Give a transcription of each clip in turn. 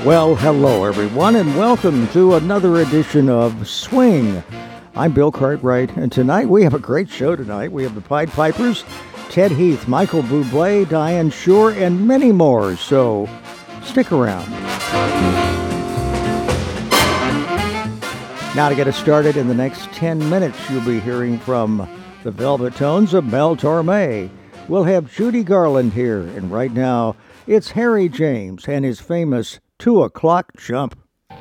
Well, hello everyone, and welcome to another edition of Swing. I'm Bill Cartwright, and tonight we have a great show tonight. We have the Pied Pipers, Ted Heath, Michael Bublé, Diane Shore, and many more, so stick around. Now to get us started, in the next 10 minutes you'll be hearing from the Velvet Tones of Mel Torme. We'll have Judy Garland here, and right now it's Harry James and his famous 2 o'clock jump.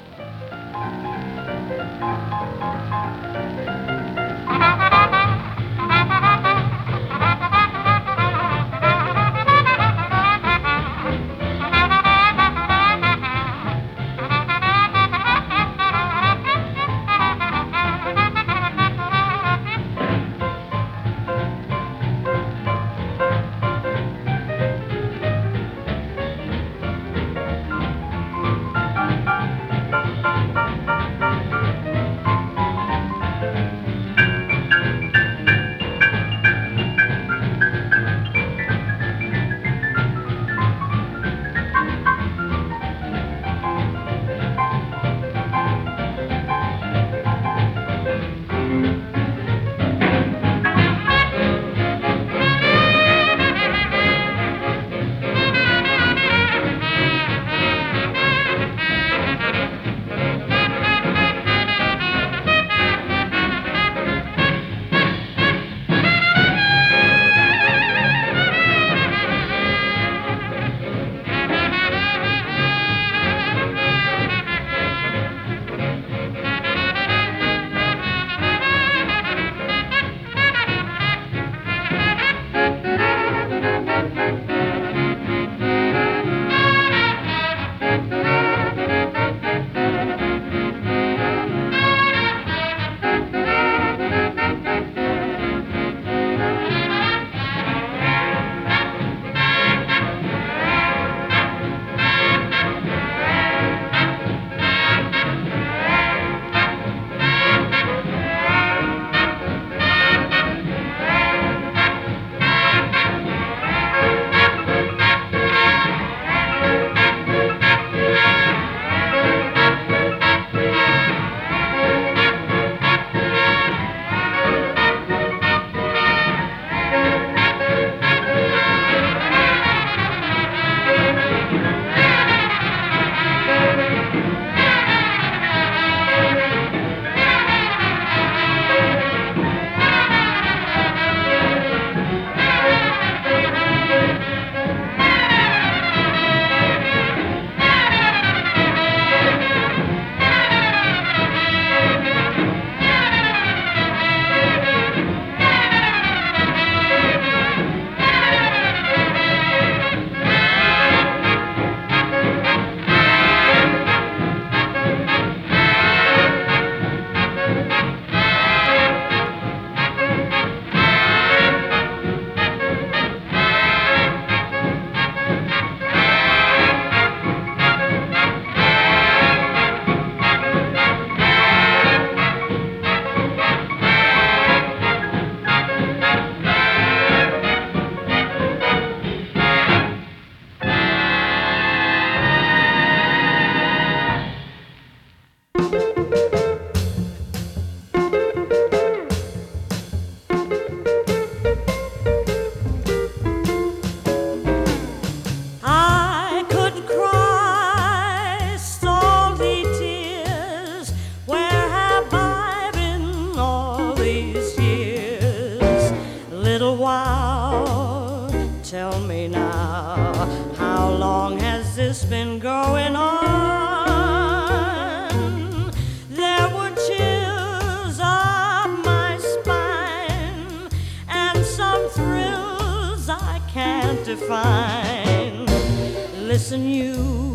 Listen, you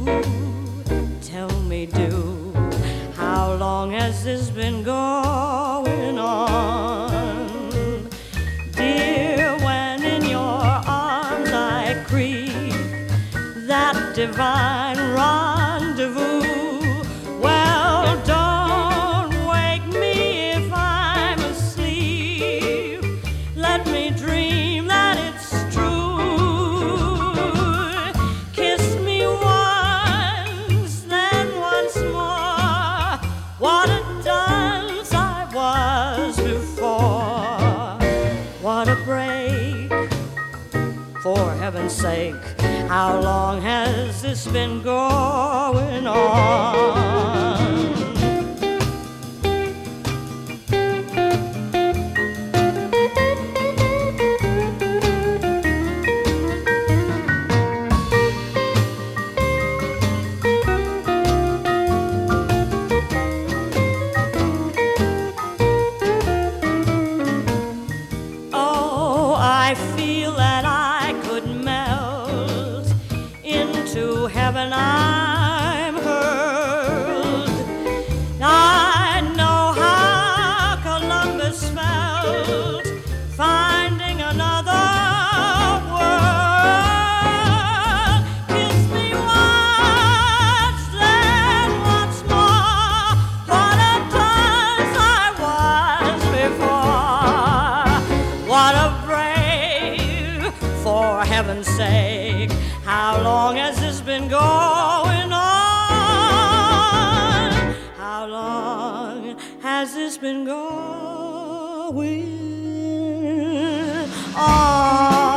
tell me, do, how long has this been going on? Dear, when in your arms I creep, that divine rendezvous, well, don't wake me if I'm asleep. Let me dream that it's true. Kiss me once, then How long has this been going on? Oh, I feel that I could melt into heaven. I'm hurled. I know how Columbus felt, finding another world. Kiss me once, then once more. What a dunce I was before. What a brave, for heaven's sake. How long has this been going on? How long has this been going on?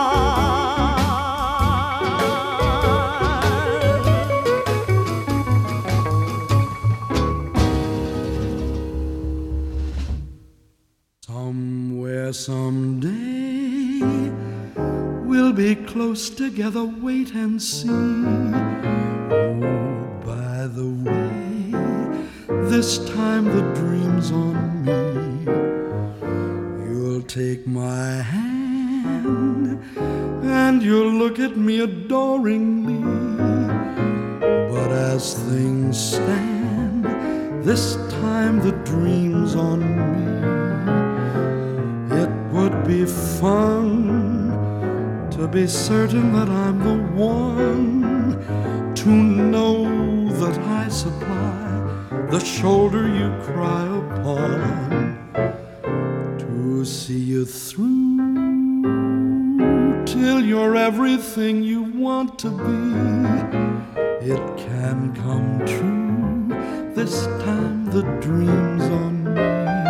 Somewhere, someday, we'll be close together, wait and see. Oh, by the way, this time the dream's on me. You'll take my hand and you'll look at me adoringly. But as things stand, this time the dream's on me. It would be fun to be certain that I'm the one, to know that I supply the shoulder you cry upon, to see you through till you're everything you want to be. It can come true, this time the dream's on me.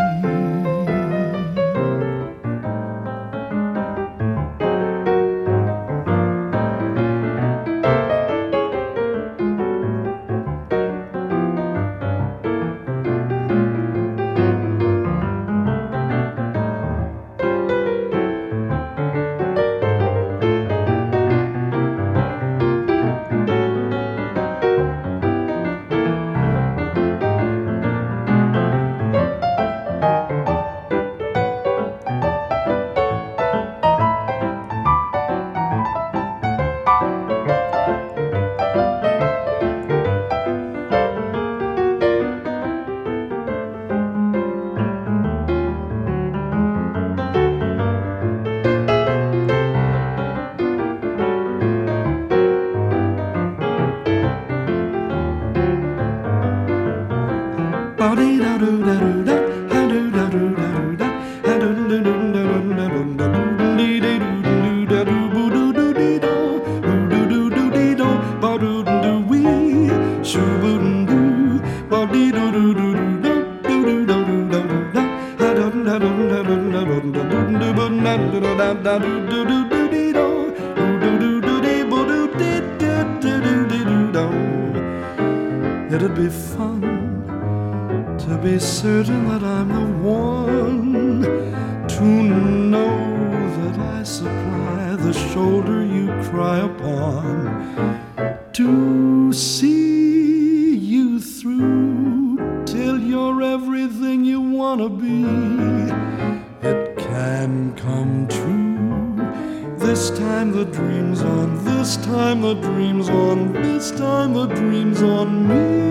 It'd be fun to be certain that I'm the one, to know that I supply the shoulder you cry upon, to see you through till you're everything you wanna be. It can come true. This time the dream's on, this time the dream's on, this time the dream's on me.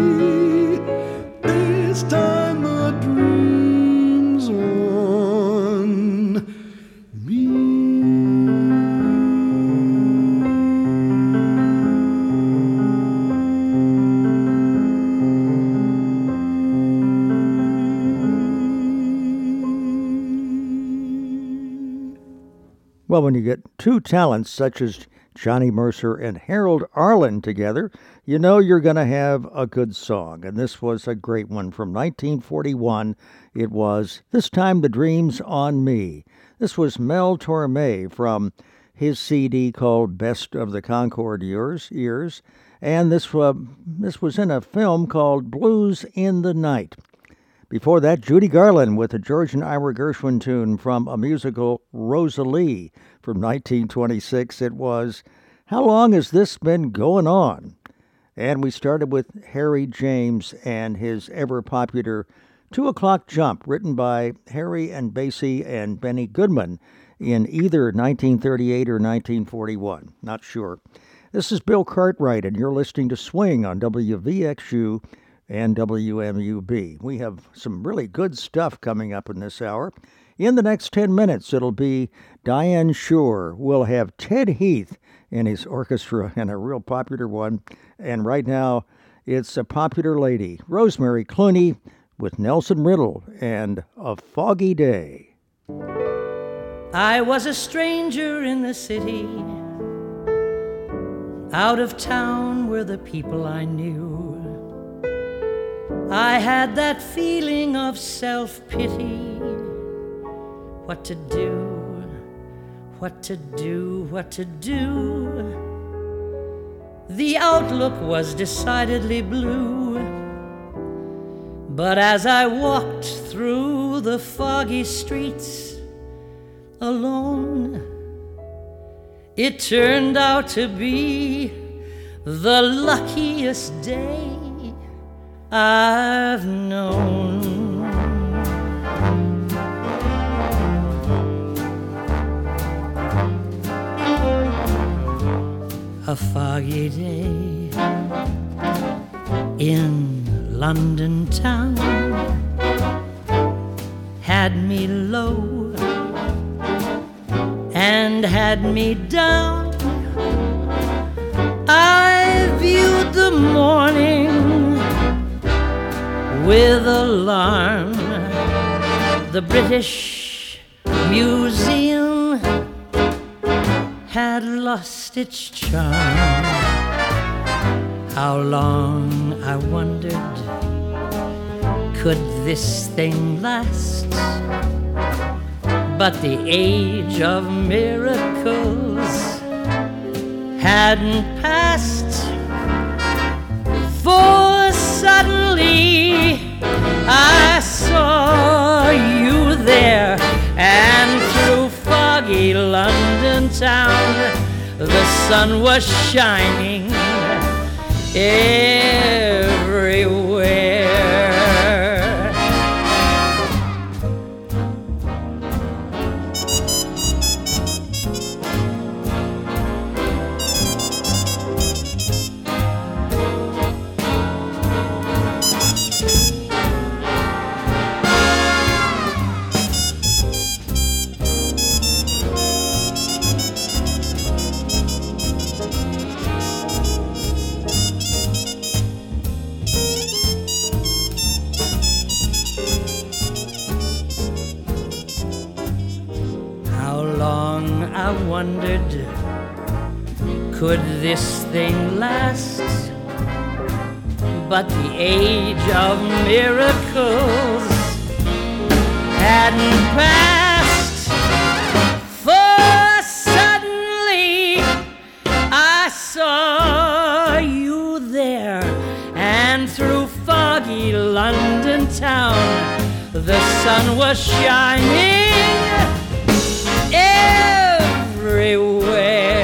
This time the dream's on me. Well, when you get two talents such as Johnny Mercer and Harold Arlen together, you know you're going to have a good song. And this was a great one from 1941. It was This Time the Dream's on Me. This was Mel Torme from his CD called Best of the Concord Years, and this was in a film called Blues in the Night. Before that, Judy Garland with a George and Ira Gershwin tune from a musical, Rosalie, from 1926. It was How Long Has This Been Going On? And we started with Harry James and his ever-popular 2 O'Clock Jump, written by Harry and Basie and Benny Goodman in either 1938 or 1941. Not sure. This is Bill Cartwright, and you're listening to Swing on WVXU and WMUB. We have some really good stuff coming up in this hour. In the next 10 minutes, it'll be Diane Shore. We'll have Ted Heath and his orchestra, and a real popular one. And right now, it's a popular lady, Rosemary Clooney, with Nelson Riddle and A Foggy Day. I was a stranger in the city. Out of town were the people I knew. I had that feeling of self-pity. What to do, what to do, what to do. The outlook was decidedly blue. But as I walked through the foggy streets alone, it turned out to be the luckiest day I've known. A foggy day in London town had me low and had me down. I viewed the morning with alarm. The British Museum had lost its charm. How long, I wondered, could this thing last? But the age of miracles hadn't passed. For suddenly I saw you there, and through foggy London town the sun was shining everywhere. I wondered, could this thing last? But the age of miracles hadn't passed. For suddenly I saw you there, and through foggy London town the sun was shining everywhere.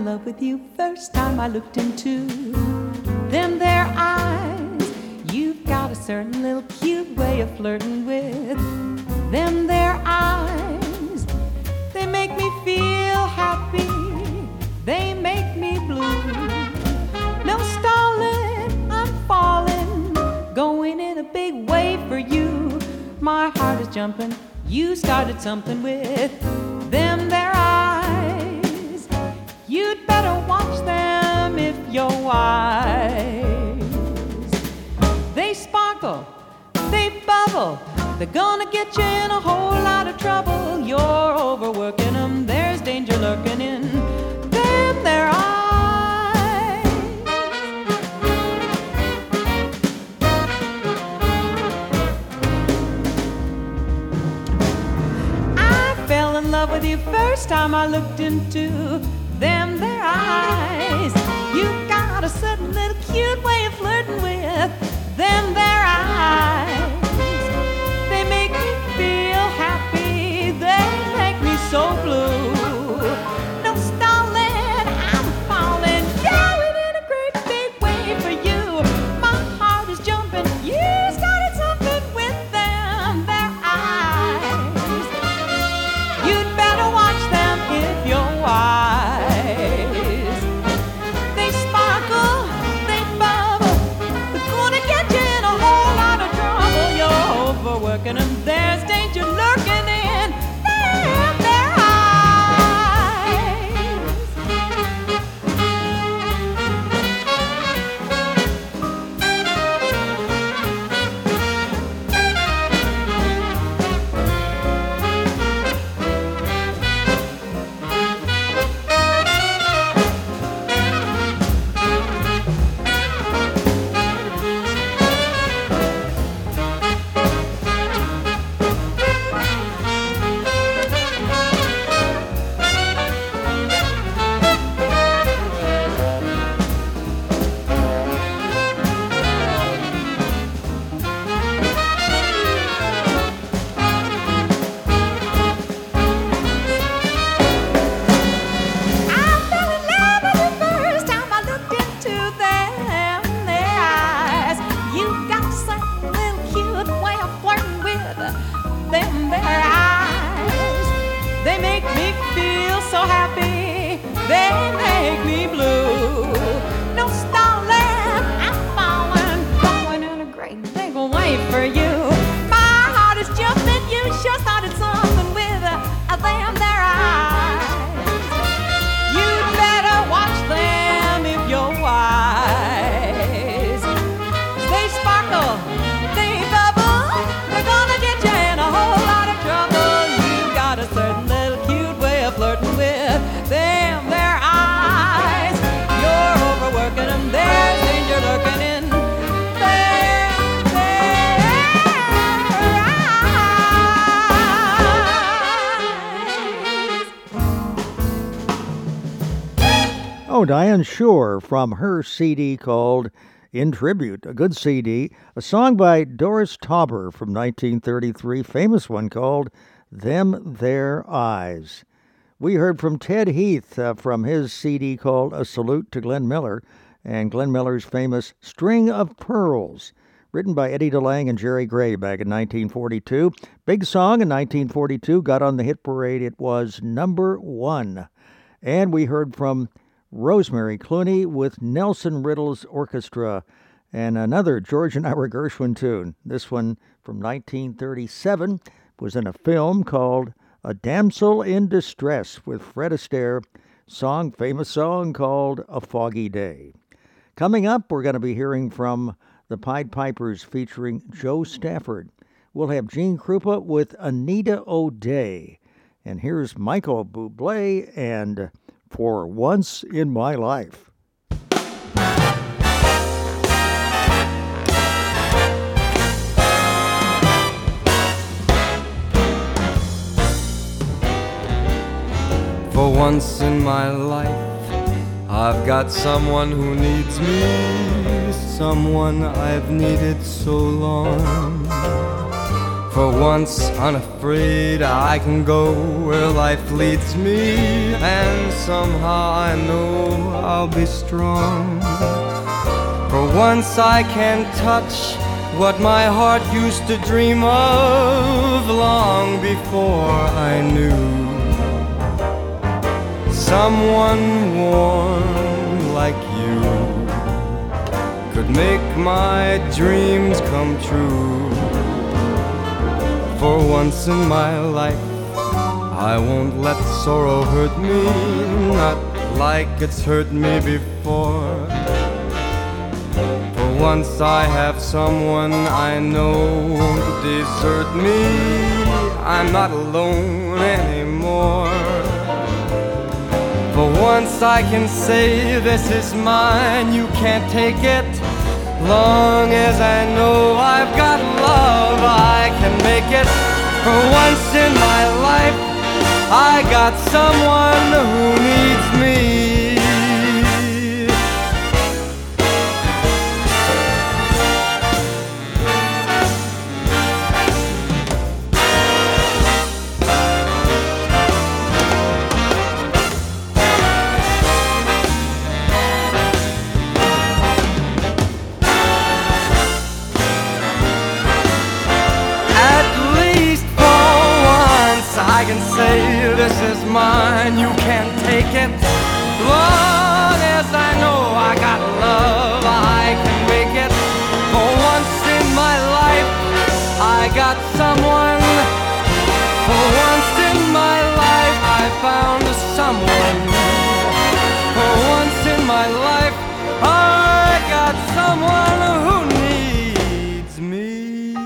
love with you first time I looked into them there eyes. You've got a certain little cute way of flirting with them there eyes. They make me feel happy, they make me blue. No stalling, I'm falling, going in a big way for you. My heart is jumping, you started something with them there eyes. You'd better watch them if you're wise. They sparkle, they bubble, they're gonna get you in a whole lot of trouble. You're overworking them, there's danger lurking in them there eyes. I fell in love with you first time I looked into them there eyes. You got a certain little cute way of flirting with them there eyes. They make me feel happy, they make me so blue. No stalling, I'm falling, going in a great big way for you. My heart is jumping, you started something with them there eyes. You'd better watch them if you're wise. They sparkle, they bubble, they're gonna get you in a whole lot of trouble. You're overworking them, there's danger lurking in them their eyes. They make me feel so happy, they make me blue. No stalling, I'm falling, going in a great big way for you. My heart is jumping, you sure started something with them their eyes. You'd better watch them if you're wise. They sparkle, they bubble, they're gonna get you in a whole lot of trouble. You got a certain little cute way of flirting with them their eyes. You're overworking them, there's danger lurking in their eyes. Oh, Diane Shore from her CD called In Tribute, a good CD, a song by Doris Tauber from 1933, famous one called Them Their Eyes. We heard from Ted Heath from his CD called A Salute to Glenn Miller, and Glenn Miller's famous String of Pearls, written by Eddie DeLange and Jerry Gray back in 1942. Big song in 1942, got on the hit parade. It was #1. And we heard from Rosemary Clooney with Nelson Riddle's Orchestra and another George and Ira Gershwin tune. This one from 1937 was in a film called A Damsel in Distress with Fred Astaire, famous song called A Foggy Day. Coming up, we're going to be hearing from the Pied Pipers featuring Joe Stafford. We'll have Gene Krupa with Anita O'Day. And here's Michael Bublé and For Once in My Life. For once in my life, I've got someone who needs me, someone I've needed so long. For once unafraid, I can go where life leads me and somehow I know I'll be strong. For once I can touch what my heart used to dream of long before I knew. Someone warm like you could make my dreams come true. For once in my life I won't let sorrow hurt me, not like it's hurt me before. For once I have someone I know won't desert me. I'm not alone anymore. For once I can say this is mine, you can't take it. Long as I know I've got love, I can make it. For once in my life I got someone who needs me. I can say this is mine, you can't take it. Long as I know I got love, I can make it. For once in my life I got someone. For once in my life I found someone. For once in my life I got someone who needs me.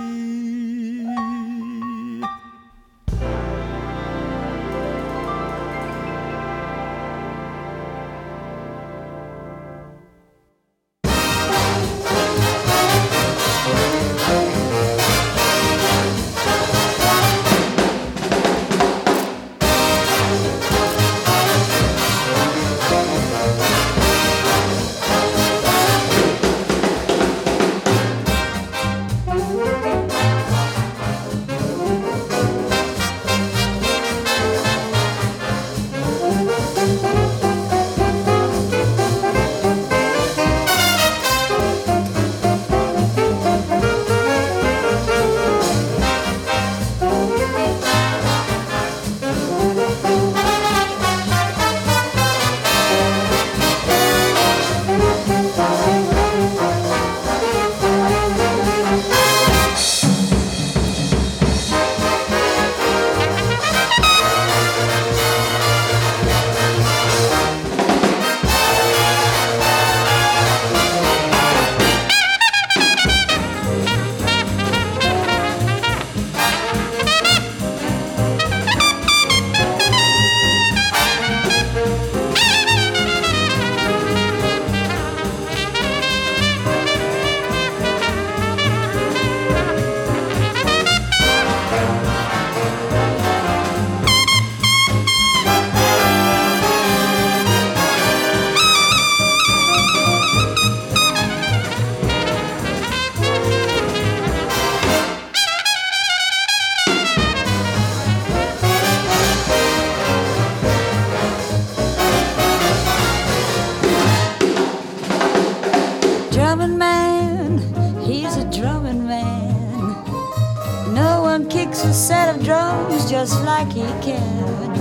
Just like he can.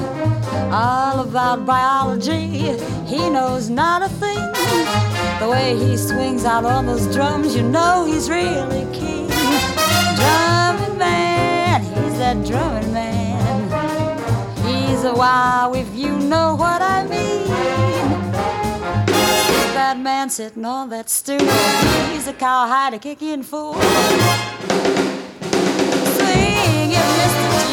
All about biology, he knows not a thing. The way he swings out on those drums, you know he's really king. Drumming man, he's that drumming man. He's a wow if you know what I mean. That man sitting on that stool, he's a cowhide kicking fool. Swing it, Mr. G.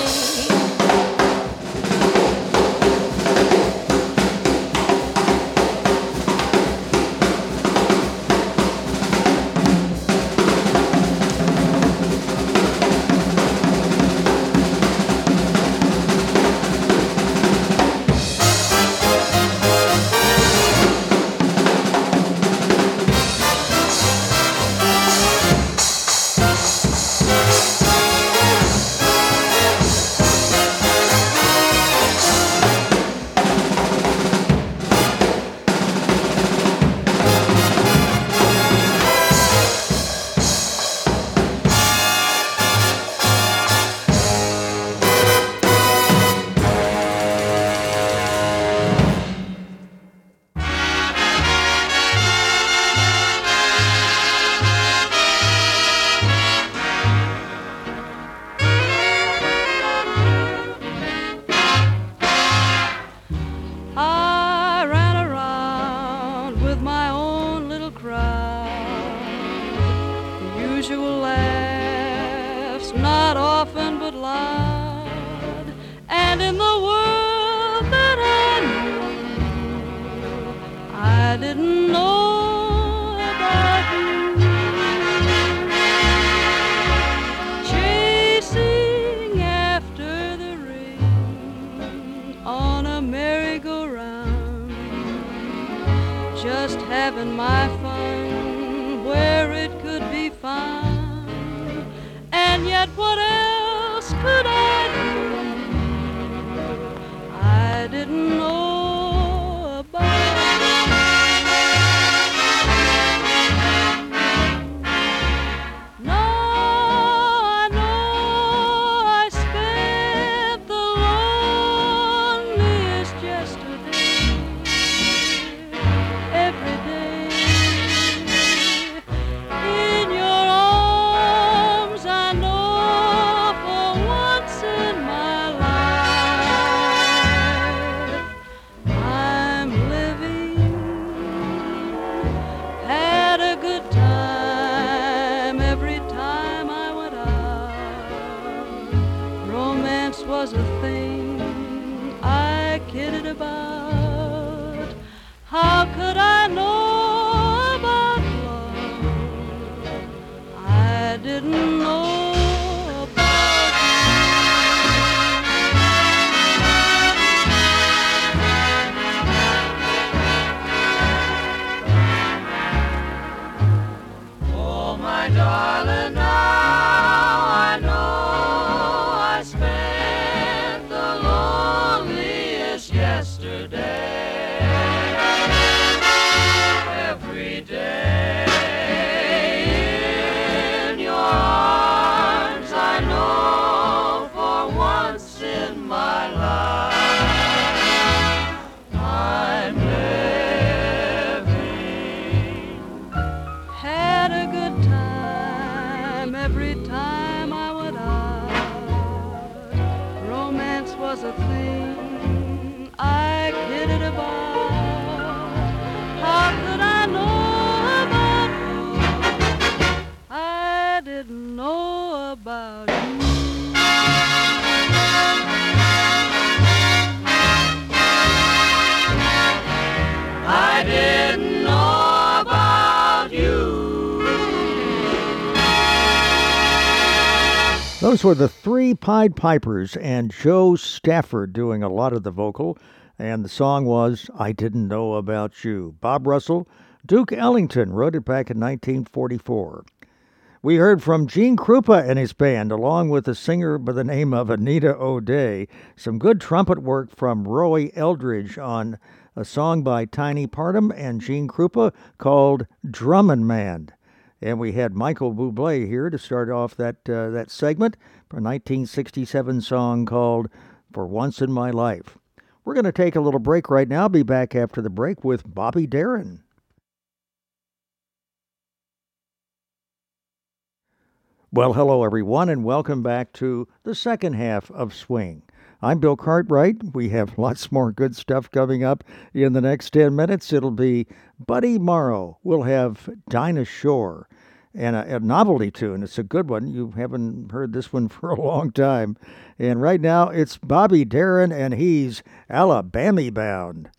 usual laughs, not often but loud. And in the world that I knew, I didn't know about you. Chasing after the rain on a merry-go-round, just having my fun where it could be found. And yet what else could I do? I didn't know about you. No, I know I spent the loneliest yesterday, every day in your arms. I know for once in my life I'm living, had a good time every time I went out. Romance was a thing I kidded about. How could I know about love? I didn't know about you. Oh, my darling, now I know I spent the loneliest yesterday, every day in your arms. I know for once in my life I'm living, had a good time every time I went out. Romance was a thing I kidded about. How could I know about you? I didn't know about you. I didn't know about you. Those were the three Pied Pipers and Joe Stafford doing a lot of the vocal, and the song was I Didn't Know About You. Bob Russell, Duke Ellington wrote it back in 1944. We heard from Gene Krupa and his band, along with a singer by the name of Anita O'Day. Some good trumpet work from Roy Eldridge on a song by Tiny Parham and Gene Krupa called Drummin' Man. And we had Michael Bublé here to start off that segment for a 1967 song called For Once in My Life. We're going to take a little break right now. Be back after the break with Bobby Darin. Well, hello, everyone, and welcome back to the second half of Swing. I'm Bill Cartwright. We have lots more good stuff coming up in the next 10 minutes. It'll be Buddy Morrow. We'll have Dinah Shore and a novelty tune. It's a good one. You haven't heard this one for a long time. And right now, it's Bobby Darin, and he's Alabama bound.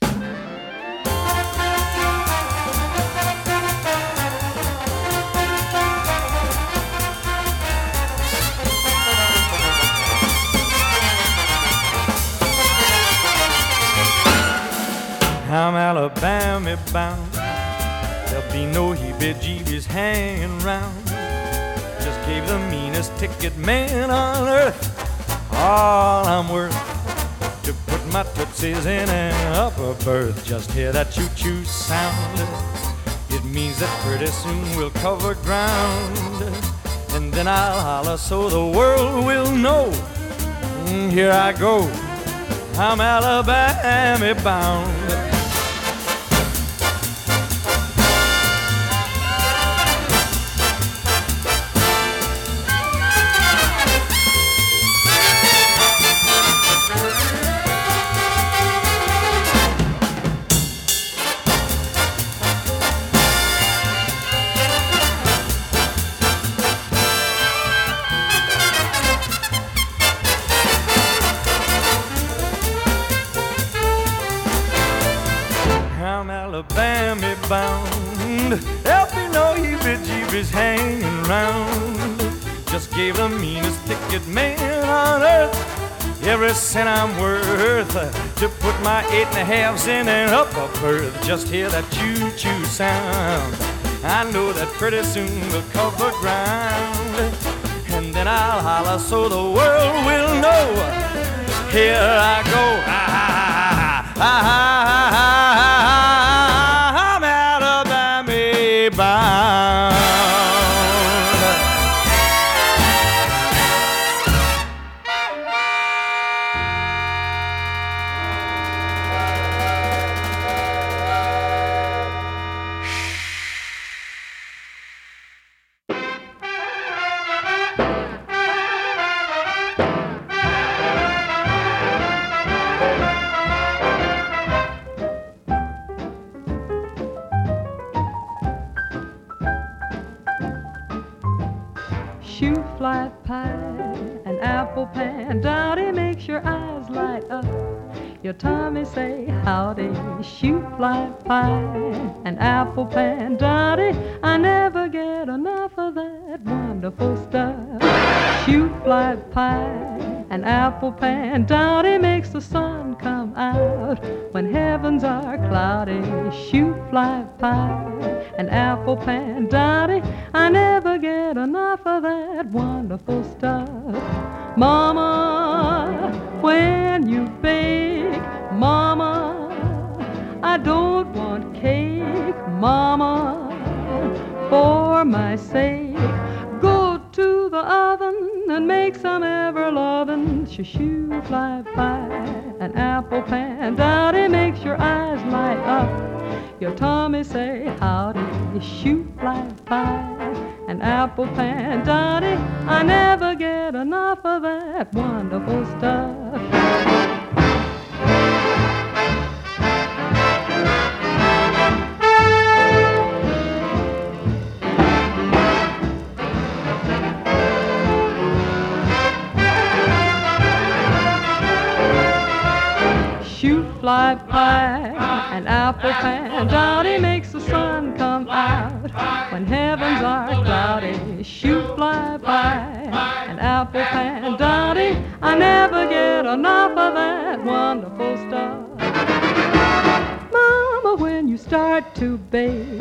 I'm Alabama bound. There'll be no heebie-jeebies hanging round. Just gave the meanest ticket man on earth all I'm worth to put my tootsies in an upper berth. Just hear that choo-choo sound. It means that pretty soon we'll cover ground. And then I'll holler so the world will know. Here I go, I'm Alabama bound. I'm Alabama bound. There'll be no heebie-jeebies hanging round. Just gave the meanest ticket man on earth every cent I'm worth to put my 8.5s in an upper berth. Just hear that choo-choo sound. I know that pretty soon we'll cover ground, and then I'll holler so the world will know. Here I go. I'm Alabama bound. Shoe fly pie, an apple pan, Dottie makes your eyes light up. Your tummy say howdy. Shoe fly pie, an apple pan, Dottie, I never get enough of that wonderful stuff. Shoe fly pie, an apple pan, Dottie makes the sun come out when heavens are cloudy. Shoe fly pie, an apple pan, Dottie, I never get enough of that wonderful stuff. Mama, when you bake, Mama, I don't want cake, Mama, for my sake. Go to the oven and make some ever-lovin' shoe fly pie, an apple pan, Dottie makes your eyes light up. Your tummy say howdy. Shoe fly pie, an apple pan, Dottie, I never get enough of that wonderful stuff. Shoe fly pie, an apple pan, Dottie makes the sun come out when heavens are cloudy. Shoe fly pie, an apple pan, Dottie, I never get enough of that wonderful stuff. Mama, when you start to bake,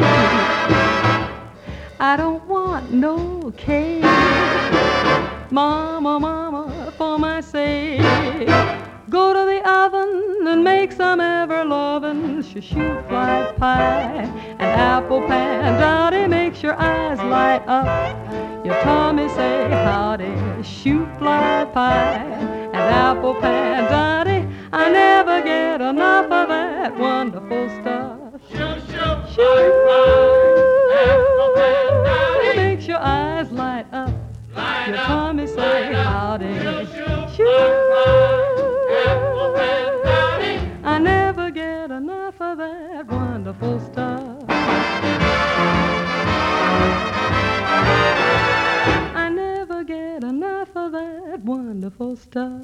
I don't want no cake. Mama, Mama, for my sake, go to the oven and make some ever-lovin' shoe fly pie, an apple pan, Dottie makes your eyes light up. Your tummy say howdy. Shoe fly pie, an apple pan, Dottie, I never get enough of that wonderful stuff. Shoe fly pie, apple pan, Dottie, makes your eyes light up. Your tummy say howdy. I never get enough of that wonderful stuff. I never get enough of that wonderful stuff.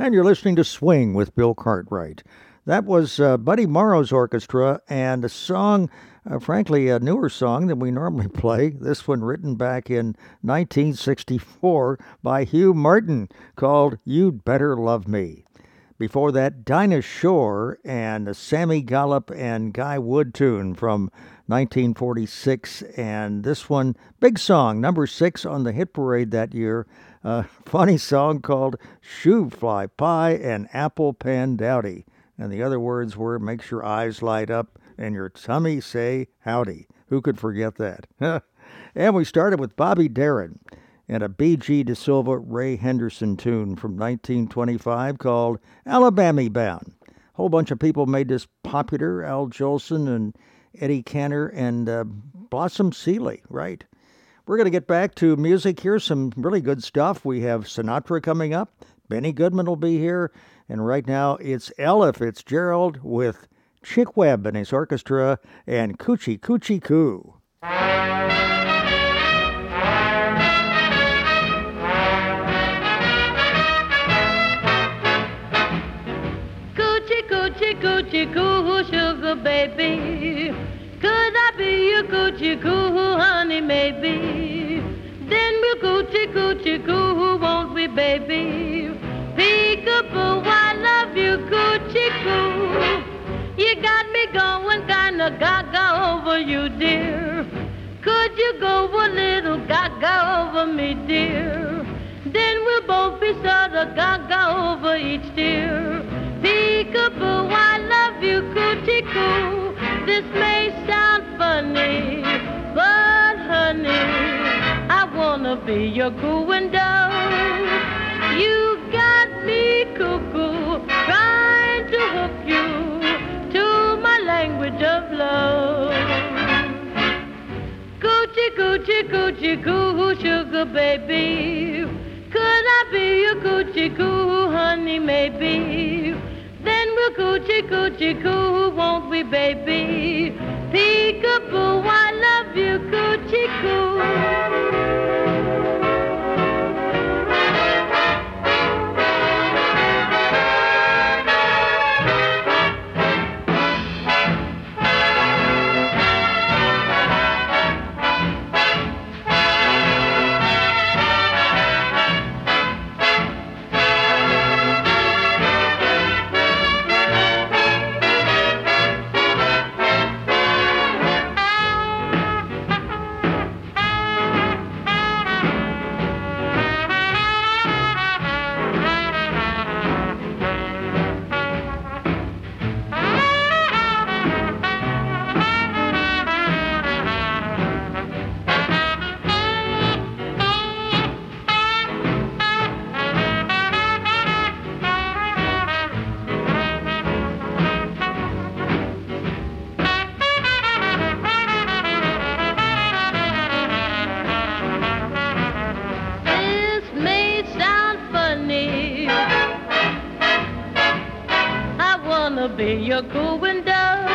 and you're listening to Swing with Bill Cartwright. That was Buddy Morrow's orchestra, and a song, frankly, a newer song than we normally play. This one written back in 1964 by Hugh Martin, called You'd Better Love Me. Before that, Dinah Shore and a Sammy Gallup and Guy Wood tune from 1946, and this one, big song, number 6 on the hit parade that year. Funny song called Shoe Fly Pie and Apple Pan Dowdy. And the other words were, makes your eyes light up and your tummy say howdy. Who could forget that? And we started with Bobby Darin and a B.G. DeSilva Ray Henderson tune from 1925 called Alabama Bound. A whole bunch of people made this popular, Al Jolson and Eddie Cantor and Blossom Seeley, right? We're going to get back to music. Here's some really good stuff. We have Sinatra coming up. Benny Goodman will be here. And right now, it's Ella Fitzgerald with Chick Webb and his orchestra and Coochie Coochie Coo. Coochie coochie coochie coo, sugar baby. Could I be your coochie coo, honey, maybe? Then we'll coochie coochie coo, won't we, baby? Peekaboo, I love you, coochie coo. You got me going kinda gaga over you, dear. Could you go a little gaga over me, dear? Then we'll both be sorta gaga over each dear. Peekaboo, I love you, coochie coo. This may sound funny, but honey, I wanna be your cooing dove. You got me cuckoo, trying to hook you to my language of love. Coochie coochie coochie coo, sugar baby. Could I be your coochie coo, honey, maybe? Then we'll coochie coochie coo, won't we, baby? Peekaboo, I love you, coochie coo. Be your cooing dove.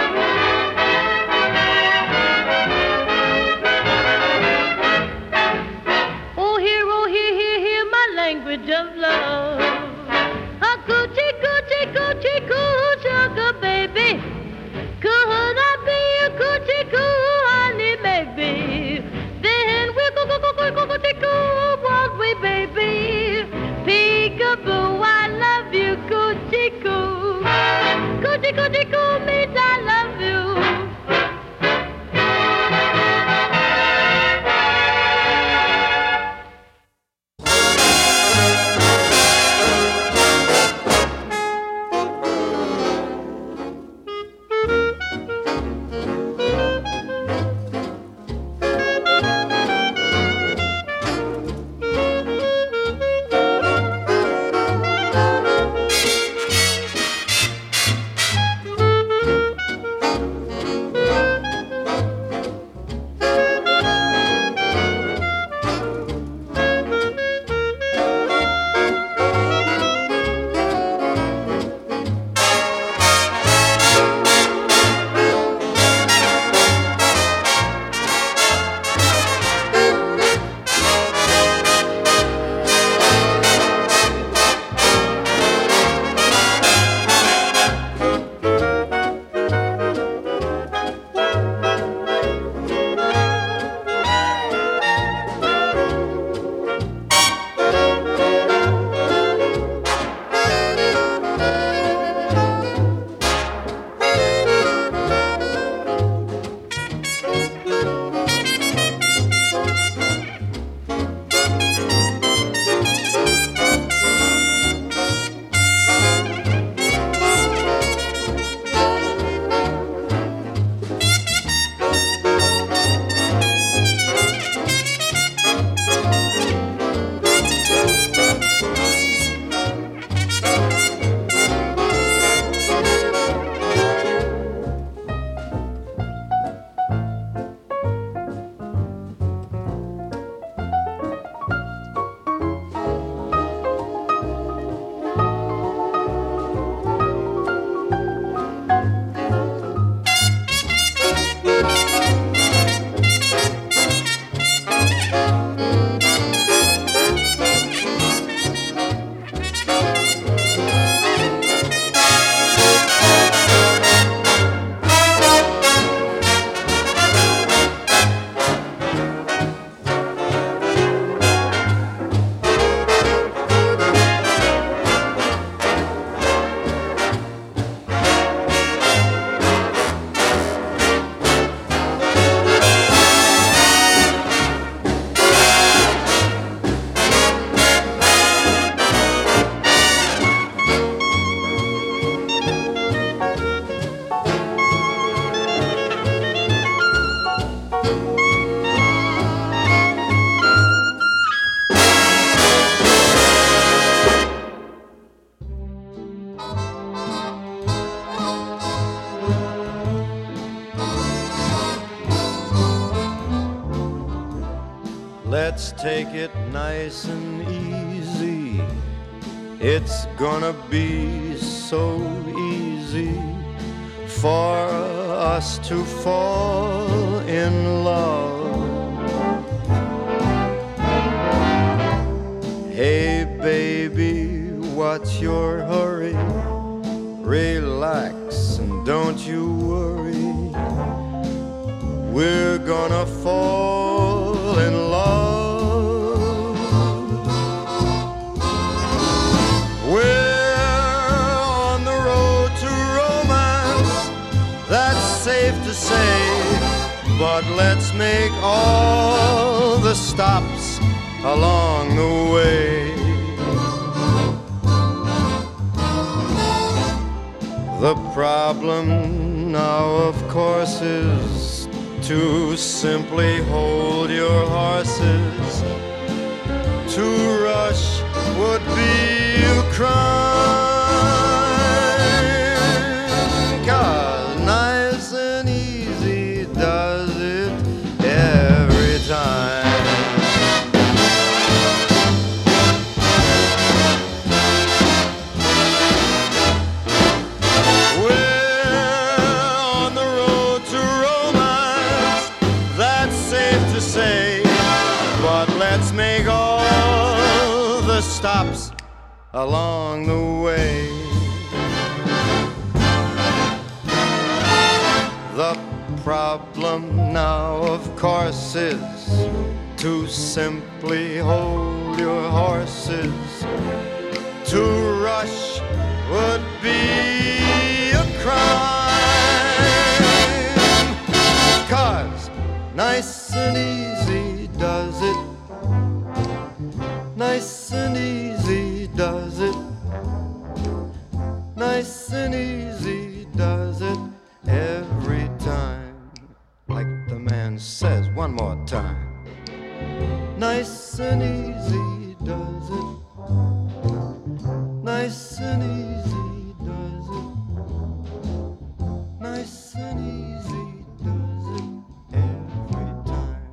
Oh, hear my language of love. A coochie, coochie, coochie, coo, sugar baby. Could I be a coochie, coo, honey, maybe? Then we'll coochie, coo, won't we, baby? Peekaboo, I love you, coochie, coo. Coochie, coochie, coo. let's take it nice and easy. It's gonna be so easy for us to fall in love. Hey baby, what's your hurry? Relax and don't you worry. We're gonna fall in love. We're on the road to romance, that's safe to say, but let's make all the stops along the way. The problem now, of course, is to simply hold your horses. To rush would be a crime, 'cause nice and easy does it every time. Let's make all the stops along the way. The problem now, of course, is to simply hold your horses. To rush would be a crime, 'cause nice and easy does it. Nice and easy does it. Nice and easy does it every time. Like the man says, one more time. Nice and easy does it. Nice and easy does it. Nice and easy does it every time.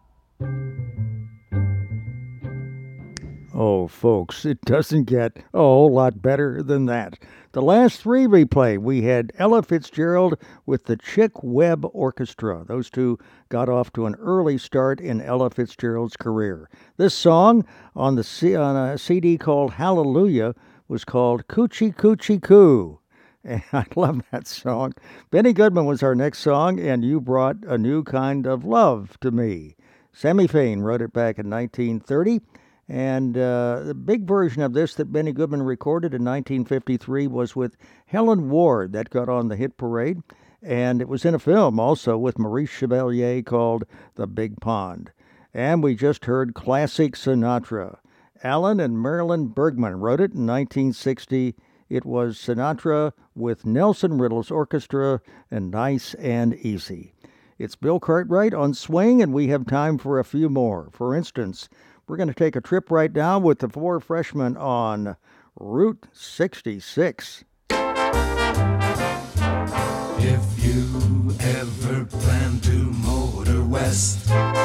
Oh, folks, it doesn't get a whole lot better than that. The last three we played, we had Ella Fitzgerald with the Chick Webb Orchestra. Those two got off to an early start in Ella Fitzgerald's career. This song on a CD called Hallelujah was called Coochie Coochie Coo. And I love that song. Benny Goodman was our next song, and You Brought a New Kind of Love to Me. Sammy Fain wrote it back in 1930. And the big version of this that Benny Goodman recorded in 1953 was with Helen Ward. That got on the hit parade. And it was in a film also with Maurice Chevalier called The Big Pond. And we just heard classic Sinatra. Alan and Marilyn Bergman wrote it in 1960. It was Sinatra with Nelson Riddle's orchestra and Nice and Easy. It's Bill Cartwright on Swing, and we have time for a few more. For instance, we're going to take a trip right now with the four freshmen on Route 66. If you ever plan to motor west,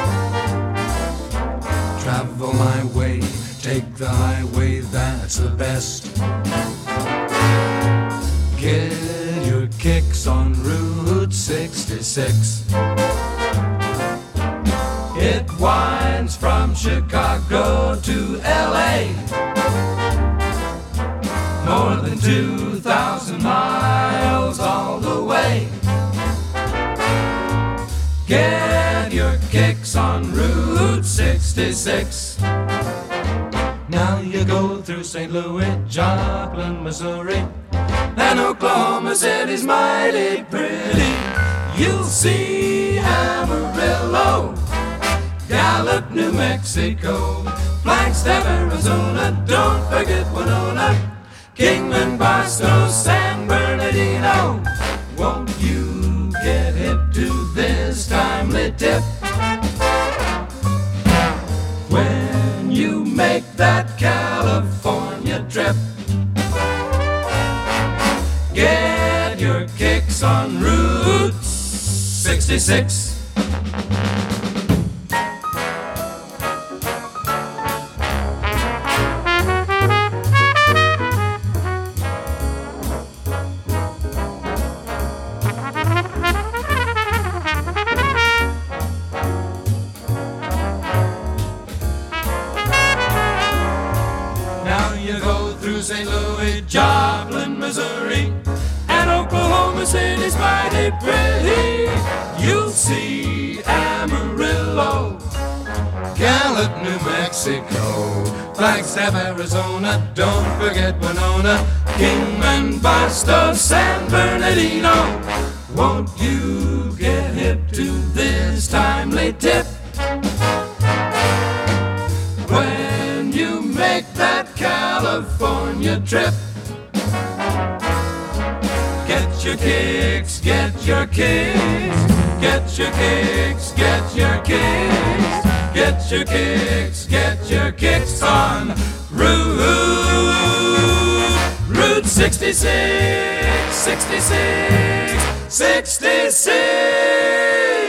travel my way, take the highway, that's the best. Get your kicks on Route 66. It winds from Chicago to L.A., more than 2,000 miles all the way. Get your kicks on Route 66. Now you go through St. Louis, Joplin, Missouri, and Oklahoma City's mighty pretty. You'll see Amarillo, Gallup, New Mexico, Flagstaff, Arizona, don't forget Winona, Kingman, Barstow, San Bernardino. Won't you get hip to this timely tip? When you make that California trip, get your kicks on Route 66. St. Louis, Joplin, Missouri, and Oklahoma City's mighty pretty. You'll see Amarillo, Gallup, New Mexico, Flagstaff, Arizona, don't forget Winona, Kingman, Barstow, San Bernardino. Won't you get hip to this timely tip? When you make that California trip, get your kicks, get your kicks, get your kicks, get your kicks, get your kicks, get your kicks on Route 66, 66, 66.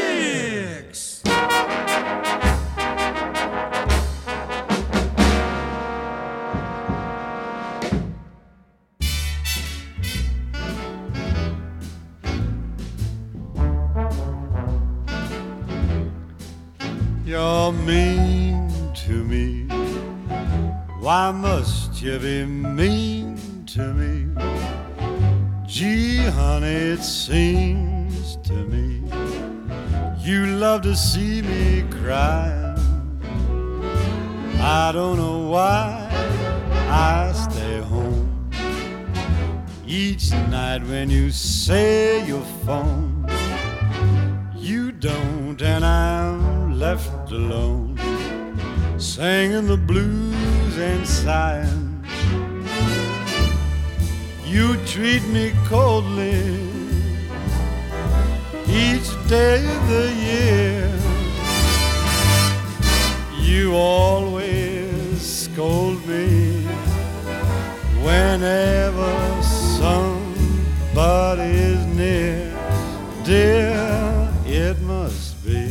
You're mean to me. Why must you be mean to me? Gee, honey, it seems to me you love to see me crying. I don't know why I stay home each night when you say you'll phone. You don't, and I'm left alone, singing the blues and sighing. You treat me coldly each day of the year. You always scold me whenever somebody's near. Dear, it must be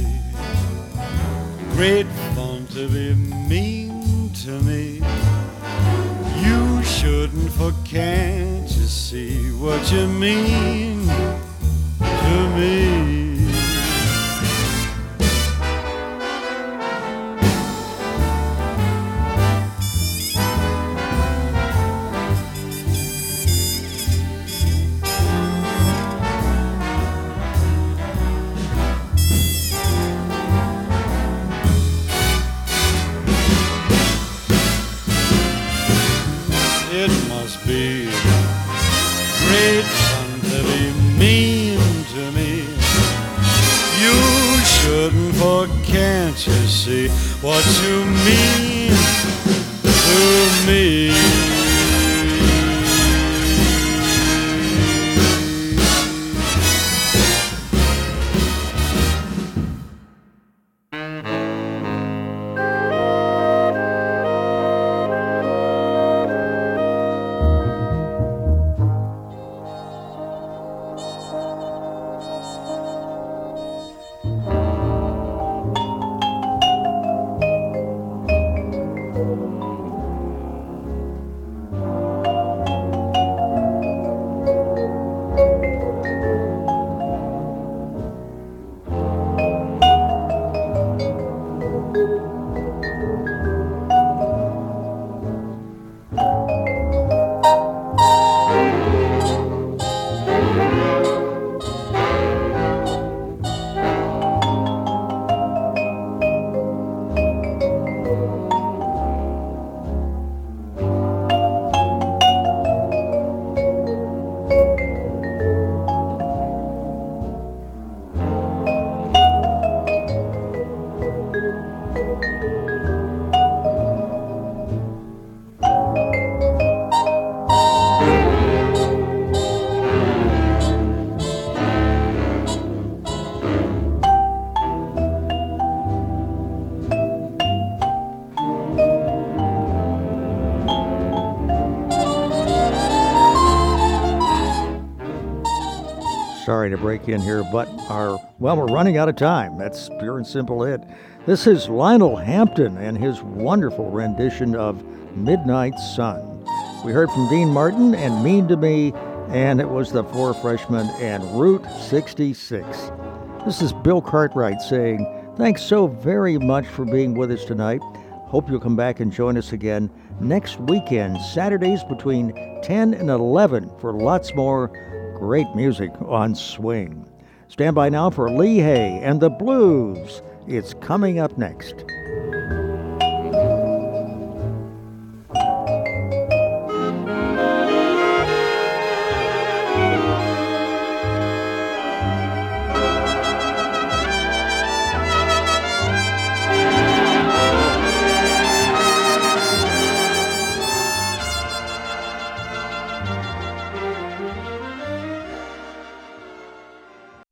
great fun to be mean to me. You shouldn't, for can't you see what you mean to me? Be great fun to be mean to me. You shouldn't, for can't you see what you mean to me? Sorry to break in here, but we're running out of time. That's pure and simple it. This is Lionel Hampton and his wonderful rendition of Midnight Sun. We heard from Dean Martin and Mean to Me, and it was the Four Freshmen and Route 66. This is Bill Cartwright saying, thanks so very much for being with us tonight. Hope you'll come back and join us again next weekend, Saturdays between 10 and 11 for lots more great music on Swing. Stand by now for Lee Hay and the Blues. It's coming up next.